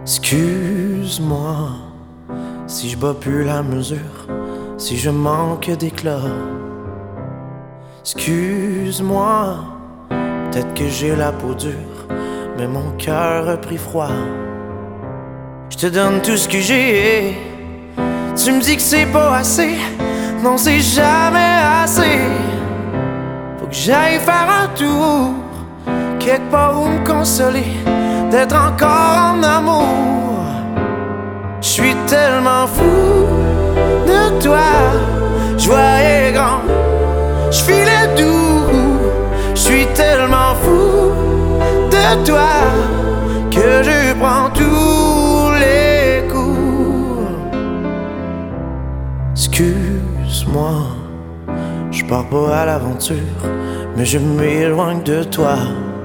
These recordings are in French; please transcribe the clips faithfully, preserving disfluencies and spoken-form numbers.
Excuse-moi si je bats plus la mesure, si je manque d'éclat. Excuse-moi, peut-être que j'ai la peau dure, mais mon cœur a pris froid. Je te donne tout ce que j'ai, tu me dis que c'est pas assez. Non, c'est jamais assez. Faut que j'aille faire un tour, quelque part où me consoler d'être encore en amour. Je suis tellement fou de toi, je voyais grand, je filais doux. Je suis tellement fou de toi que je prends tous les coups. Excuse-moi, je pars pas à l'aventure, mais je m'éloigne de toi.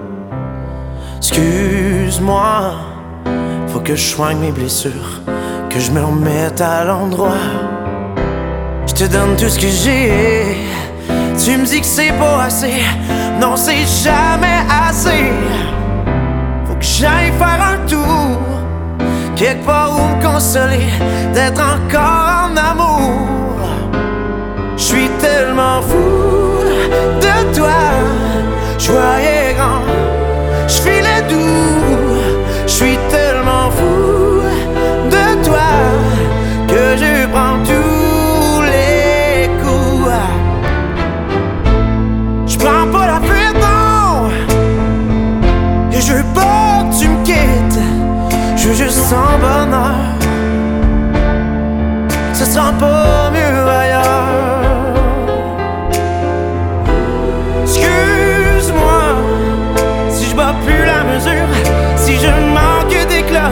Excuse-moi, faut que je soigne mes blessures, que je me remette à l'endroit. Je te donne tout ce que j'ai, tu me dis que c'est pas assez. Non, c'est jamais assez. Faut que j'aille faire un tour, quelque part où me consoler d'être encore en amour. Je suis tellement fou de toi, je voyais grand, je filais doux. Je suis tellement fou de toi que je prends tous les coups. Je prends pas la fuite, non, et je veux pas que tu me quittes. Je veux juste ton bonheur, ce sera pas mieux ailleurs. Excuse-moi si je bats plus la mesure, si je manque d'éclat.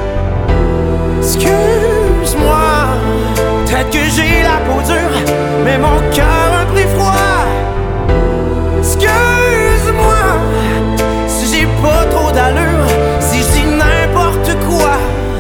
Excuse-moi, peut-être que j'ai la peau dure, mais mon cœur a pris froid. Excuse-moi si j'ai pas trop d'allure, si je dis n'importe quoi.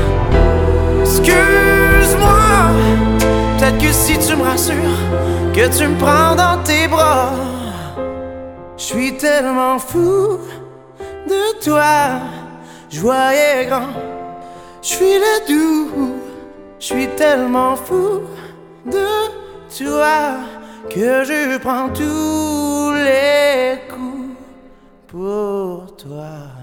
Excuse-moi, peut-être que si tu me rassures, que tu me prends dans tes bras. Je suis tellement fou de toi, je voyais grand, je suis le doux. Je suis tellement fou de toi que je prends tous les coups pour toi.